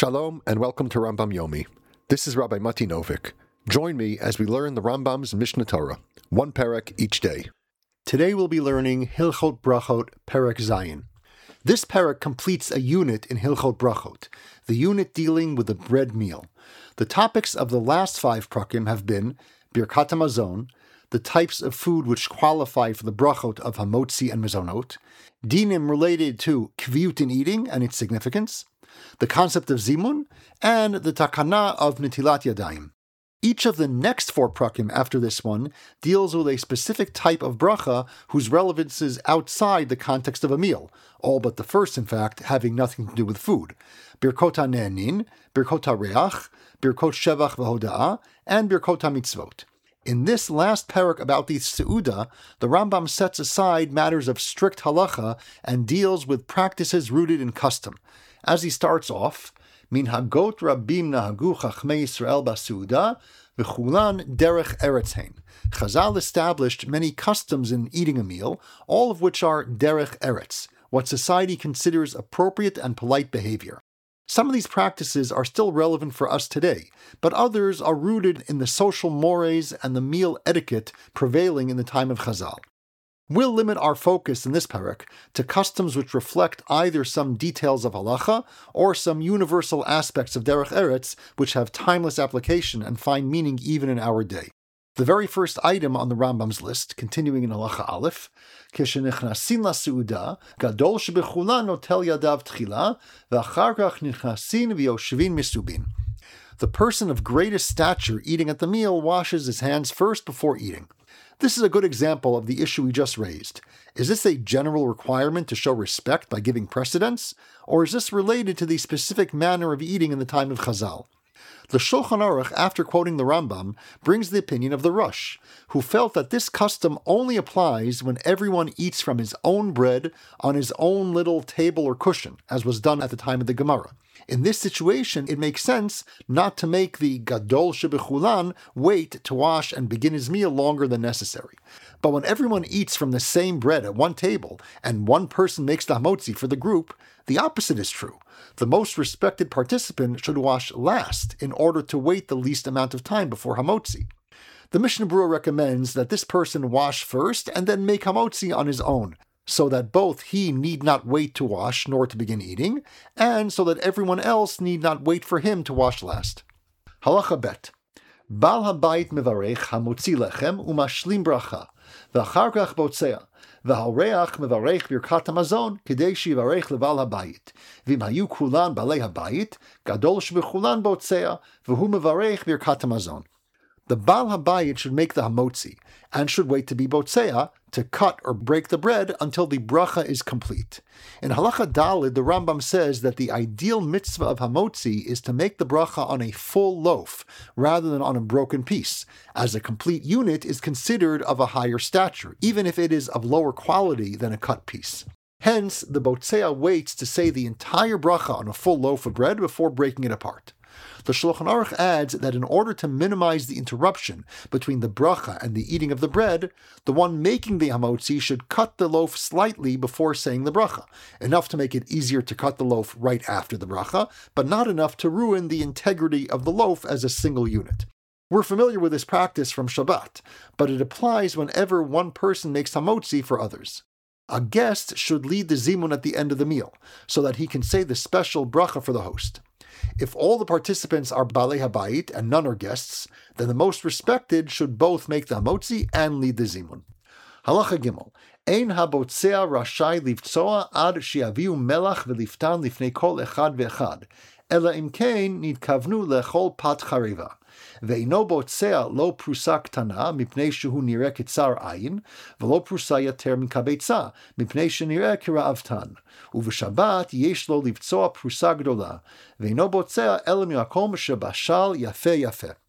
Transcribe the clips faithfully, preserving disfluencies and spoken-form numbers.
Shalom and welcome to Rambam Yomi. This is Rabbi Mati Novik. Join me as we learn the Rambam's Mishnah Torah, one perek each day. Today we'll be learning Hilchot Brachot Perek Zayin. This perek completes a unit in Hilchot Brachot, the unit dealing with the bread meal. The topics of the last five prakim have been Birkat HaMazon, the types of food which qualify for the brachot of hamotzi and mezonot, dinim related to kviyut in eating and its significance, the concept of zimun, and the takana of netilat yadayim. Each of the next four prakim after this one deals with a specific type of bracha whose relevance is outside the context of a meal, all but the first, in fact, having nothing to do with food. Birkot HaNe'anin, Birkot HaReach, Birkot Shevach v'Hoda'ah, and Birkot HaMitzvot. In this last parak about the Seudah, the Rambam sets aside matters of strict halacha and deals with practices rooted in custom. As he starts off, Minhagot Rabim Nahagu Chachmei Yisrael Ba'Seudah v'chulan derech eretz hein. Chazal established many customs in eating a meal, all of which are derech eretz, what society considers appropriate and polite behavior. Some of these practices are still relevant for us today, but others are rooted in the social mores and the meal etiquette prevailing in the time of Chazal. We'll limit our focus in this parak to customs which reflect either some details of halacha or some universal aspects of derech eretz which have timeless application and find meaning even in our day. The very first item on the Rambam's list, continuing in Halacha Aleph, Keshenichnasin la'seuda, gadol shebechulan notel yadav tchila, v'achar kach nichnasin v'yoshvin misubin. The person of greatest stature eating at the meal washes his hands first before eating. This is a good example of the issue we just raised. Is this a general requirement to show respect by giving precedence, or is this related to the specific manner of eating in the time of Chazal? The Shulchan Aruch, after quoting the Rambam, brings the opinion of the Rosh, who felt that this custom only applies when everyone eats from his own bread on his own little table or cushion, as was done at the time of the Gemara. In this situation, it makes sense not to make the Gadol Shebechulan wait to wash and begin his meal longer than necessary. But when everyone eats from the same bread at one table, and one person makes the hamotzi for the group, the opposite is true. The most respected participant should wash last in order to wait the least amount of time before hamotzi. The Mishnah Berurah recommends that this person wash first and then make hamotzi on his own, so that both he need not wait to wash nor to begin eating, and so that everyone else need not wait for him to wash last. Halacha bet. Bal habayit mevarech hamotzi lechem umashlim bracha, v'achar kach botzea. והאורח מברך ברכת המזון כדי שיברך לבעל הבית. ואם היו כולן בעלי הבית, גדול שבכולן בוצע, והוא מברך ברכת המזון. The Baal Habayit should make the hamotzi, and should wait to be botzea, to cut or break the bread until the bracha is complete. In Halacha Dalid, the Rambam says that the ideal mitzvah of hamotzi is to make the bracha on a full loaf, rather than on a broken piece, as a complete unit is considered of a higher stature, even if it is of lower quality than a cut piece. Hence, the botzea waits to say the entire bracha on a full loaf of bread before breaking it apart. The Shulchan Aruch adds that in order to minimize the interruption between the bracha and the eating of the bread, the one making the hamotzi should cut the loaf slightly before saying the bracha, enough to make it easier to cut the loaf right after the bracha, but not enough to ruin the integrity of the loaf as a single unit. We're familiar with this practice from Shabbat, but it applies whenever one person makes hamotzi for others. A guest should lead the zimun at the end of the meal, so that he can say the special bracha for the host. If all the participants are Balei Habayit and none are guests, then the most respected should both make the hamotzi and lead the zimun. Halacha Gimel. Ein habotzea rashai livtzoa ad shiaviu melach veliftan lifnei kol echad ve'echad, ela im kein nidkavnu lechol pat chareva. ואינו בוצע לא פרוסה קטנה מפני שהוא נראה כצר עין, ולא פרוסה יותר מקבצה, מפני שנראה כרעבתן. ובשבת יש לו לבצוע פרוסה גדולה, ואינו בוצע אלא ממקום שבשל יפה יפה.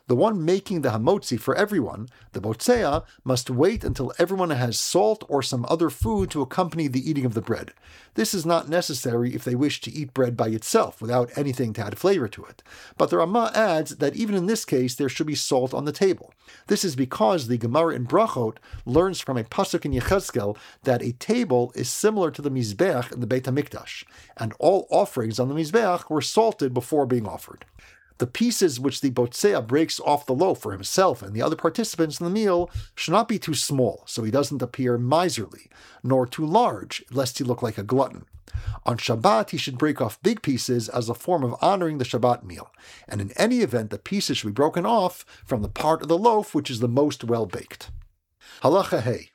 The one making the hamotzi for everyone, the botzea, must wait until everyone has salt or some other food to accompany the eating of the bread. This is not necessary if they wish to eat bread by itself without anything to add flavor to it. But the Ramah adds that even in this case there should be salt on the table. This is because the Gemara in Brachot learns from a pasuk in Yechezkel that a table is similar to the Mizbeach in the Beit HaMikdash, and all offerings on the Mizbeach were salted before being offered. The pieces which the botzea breaks off the loaf for himself and the other participants in the meal should not be too small, so he doesn't appear miserly, nor too large, lest he look like a glutton. On Shabbat, he should break off big pieces as a form of honoring the Shabbat meal, and in any event, the pieces should be broken off from the part of the loaf which is the most well-baked. Halacha Hey.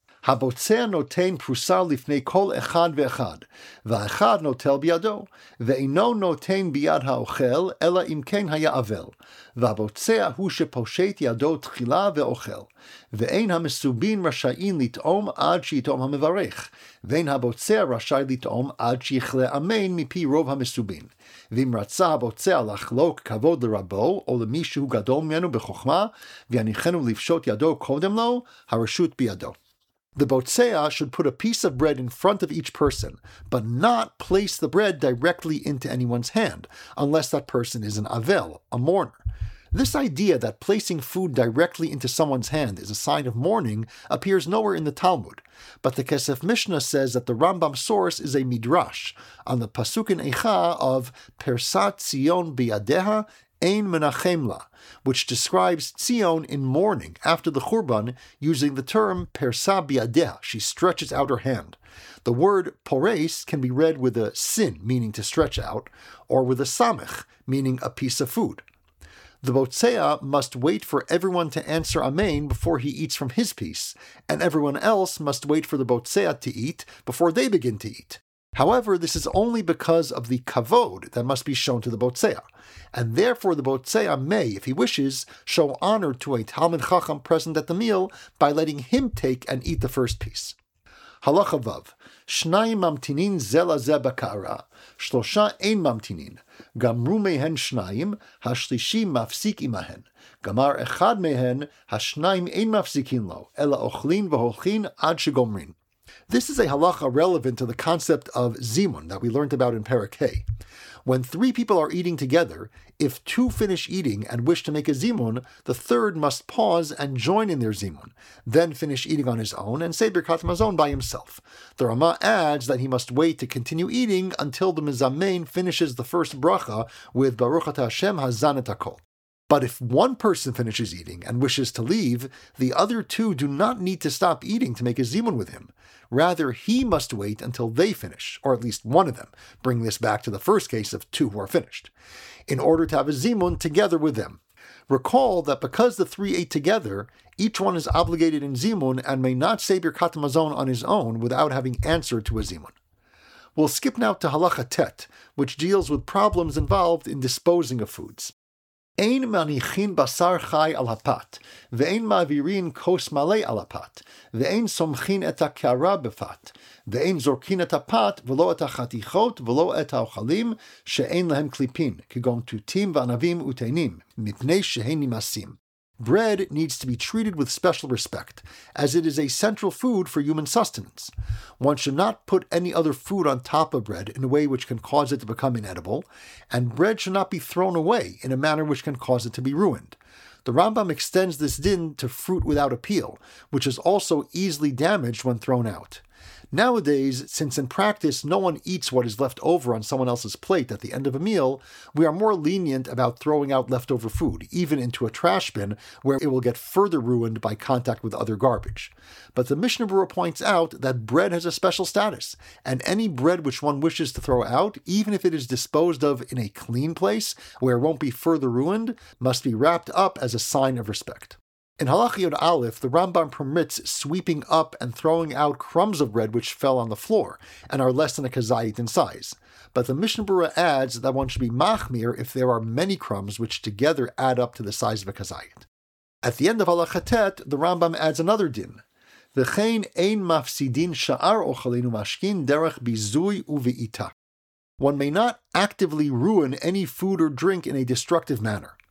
הבוצע נותן פרוסה לפני כל אחד ואחד, והאחד נוטל בידו, ואינו נותן ביד האוכל, אלא אם כן היה אבל, והבוצע הוא שפושט ידו תחילה ואוכל, ואין המסובין רשאים לטעום עד שיטעום המברך, ואין הבוצע רשאי לטעום עד שיכלה אמן מפי רוב המסובין. ואם רצה הבוצע לחלוק כבוד לרבו, או למישהו גדול ממנו בחוכמה, ויניחנו לפשוט ידו קודם לו, הרשות בידו. The botzea should put a piece of bread in front of each person, but not place the bread directly into anyone's hand, unless that person is an avel, a mourner. This idea that placing food directly into someone's hand is a sign of mourning appears nowhere in the Talmud, but the Kesef Mishnah says that the Rambam source is a midrash on the pasuk in Eicha of Persat Tzion biyadeha Ein menachem la, which describes Tzion in mourning after the Churban using the term persa biyadeha, she stretches out her hand. The word pores can be read with a sin, meaning to stretch out, or with a samech, meaning a piece of food. The botzea must wait for everyone to answer amen before he eats from his piece, and everyone else must wait for the botzea to eat before they begin to eat. However, this is only because of the kavod that must be shown to the botzea, and therefore the botzea may, if he wishes, show honor to a Talmid Chacham present at the meal by letting him take and eat the first piece. Halacha Vav. Shnayim mamtinin ze lazeh b'ka'ara, shlosha ein mamtinin, gamru mehen shnayim, hashlishi mafsik imahen, gamar echad mehen, hashnayim ein mafsikin lo, ela ochlin v'holchin ad shegomrin. This is a halacha relevant to the concept of zimun that we learned about in Perek Hey. When three people are eating together, if two finish eating and wish to make a zimun, the third must pause and join in their zimun, then finish eating on his own and say Birkat Hamazon by himself. The Ramah adds that he must wait to continue eating until the mizamein finishes the first bracha with Baruch Atah Hashem Hazan et Hakol. But if one person finishes eating and wishes to leave, the other two do not need to stop eating to make a zimun with him. Rather, he must wait until they finish, or at least one of them, bring this back to the first case of two who are finished, in order to have a zimun together with them. Recall that because the three ate together, each one is obligated in zimun and may not say Birkat Hamazon on his own without having answered to a zimun. We'll skip now to Halacha Tet, which deals with problems involved in disposing of foods. Ein manichin basar chai al hapat, ve'ein ma'virin kos malei al hapat, ve'ein somchin et ha'kara befat, ve'ein zorkin et hapat, v'lo et ha'chatichot, v'lo et ha'ochalim, she'ein lehem klipin, kigon tutim v'anavim uteinim, mipnei she'ein nimasim. Bread needs to be treated with special respect, as it is a central food for human sustenance. One should not put any other food on top of bread in a way which can cause it to become inedible, and bread should not be thrown away in a manner which can cause it to be ruined. The Rambam extends this din to fruit without a peel, which is also easily damaged when thrown out. Nowadays, since in practice no one eats what is left over on someone else's plate at the end of a meal, we are more lenient about throwing out leftover food, even into a trash bin, where it will get further ruined by contact with other garbage. But the Mishnah Berurah points out that bread has a special status, and any bread which one wishes to throw out, even if it is disposed of in a clean place, where it won't be further ruined, must be wrapped up as a sign of respect. In Halacha Yod Aleph, the Rambam permits sweeping up and throwing out crumbs of bread which fell on the floor and are less than a kazayit in size. But the Mishnah Berurah adds that one should be machmir if there are many crumbs which together add up to the size of a kazayit. At the end of Halacha Tet, the Rambam adds another din. V'chein ein mafsidin sha'ar ochalin u'mashkin derech bizui u've'ita. One may not actively ruin any food or drink in a destructive manner.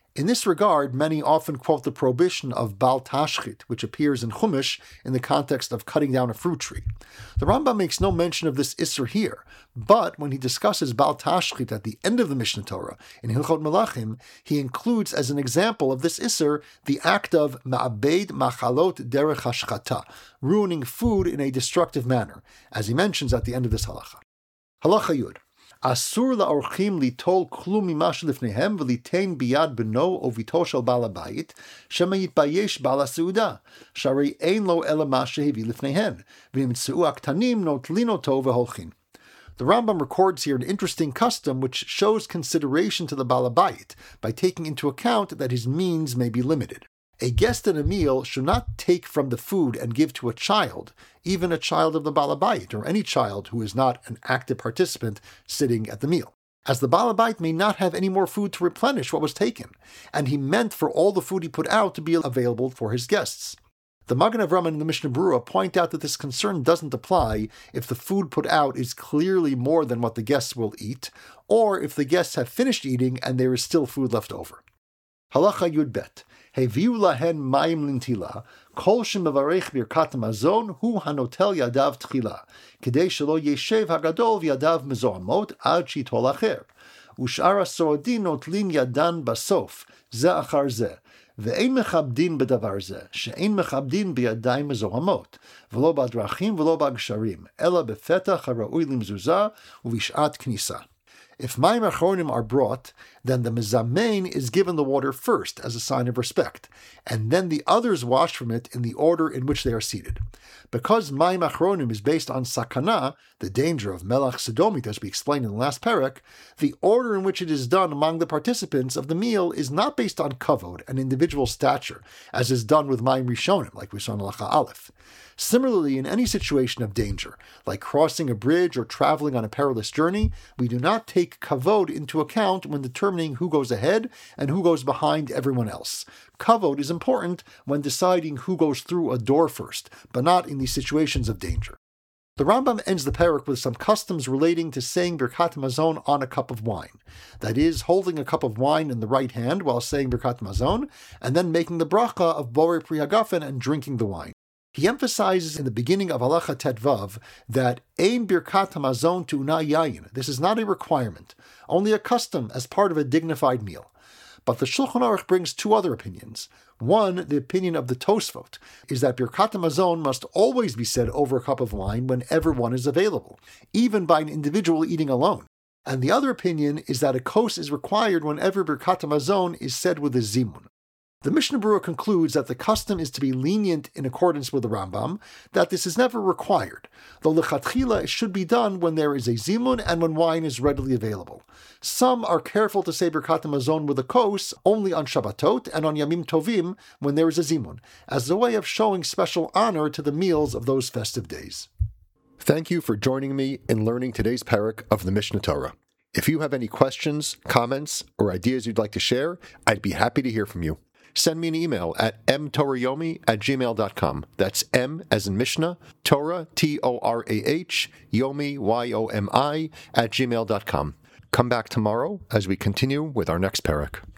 In this regard, many often quote the prohibition of Bal Tashchit, which appears in Chumash in the context of cutting down a fruit tree. The Rambam makes no mention of this Isser here, but when he discusses Bal Tashchit at the end of the Mishnah Torah, in Hilchot Melachim, he includes as an example of this Isser the act of Ma'abed Machalot Derech Hashchata, ruining food in a destructive manner, as he mentions at the end of this halacha. Halacha Yud. Asur la'orchim litol klum mima shelifnehem v'litein biyad beno o vito shel bal habayit shema yitbayesh bal ha'seuda sharei ein lo ela ma shehevi lifnehen v'yimtzeu aktanim notlin oto v'holchin. The Rambam records here an interesting custom which shows consideration to the bal habayit by taking into account that his means may be limited. A guest at a meal should not take from the food and give to a child, even a child of the Baal Habayit, or any child who is not an active participant sitting at the meal, as the Baal Habayit may not have any more food to replenish what was taken, and he meant for all the food he put out to be available for his guests. The Magen Avraham and the Mishnah Berurah point out that this concern doesn't apply if the food put out is clearly more than what the guests will eat, or if the guests have finished eating and there is still food left over. Halacha Yud Bet. Heviu lahen mayim lintila, kol shemevarech birkat hamazon hu hanotel yadav tchila, kedei shelo yeshev hagadol v'yadav mezohamot ad shitol acher. Ushar hasoadin notlin yadan basof, ze achar ze, ve'ein mechabdin bedavar ze, she'ein mechabdin biyadayim mezohamot, v'lo badrachim v'lo bagsharim, ela befetach hara'ui limzuzah u'vishat knisa. If mayim achronim are brought, then the mezamein is given the water first as a sign of respect, and then the others wash from it in the order in which they are seated. Because mayim achronim is based on sakana, the danger of melach sodomit, as we explained in the last parak, the order in which it is done among the participants of the meal is not based on kavod, an individual stature, as is done with mayim rishonim, like we saw in halacha aleph. Similarly, in any situation of danger, like crossing a bridge or traveling on a perilous journey, we do not take kavod into account when determining who goes ahead and who goes behind everyone else. Kavod is important when deciding who goes through a door first, but not in these situations of danger. The Rambam ends the parak with some customs relating to saying Birkat Hamazon on a cup of wine. That is, holding a cup of wine in the right hand while saying Birkat Hamazon, and then making the bracha of Borei Pri Hagafen and drinking the wine. He emphasizes in the beginning of Halacha Tetvav that Ein Birkat Hamazon Tu'na Yayin. This is not a requirement, only a custom as part of a dignified meal. But the Shulchan Aruch brings two other opinions. One, the opinion of the Tosfot, is that Birkat Hamazon must always be said over a cup of wine whenever one is available, even by an individual eating alone. And the other opinion is that a kos is required whenever Birkat Hamazon is said with a zimun. The Mishnah Berurah concludes that the custom is to be lenient in accordance with the Rambam, that this is never required, though lechatchila it should be done when there is a zimun and when wine is readily available. Some are careful to say Birkat Hamazon with a kos only on Shabbatot and on Yamim Tovim when there is a zimun, as a way of showing special honor to the meals of those festive days. Thank you for joining me in learning today's parak of the Mishnah Torah. If you have any questions, comments, or ideas you'd like to share, I'd be happy to hear from you. Send me an email at m torah yomi at gmail dot com. That's M as in Mishnah, Torah, T O R A H, Yomi, Y O M I, at gmail dot com. Come back tomorrow as we continue with our next parak.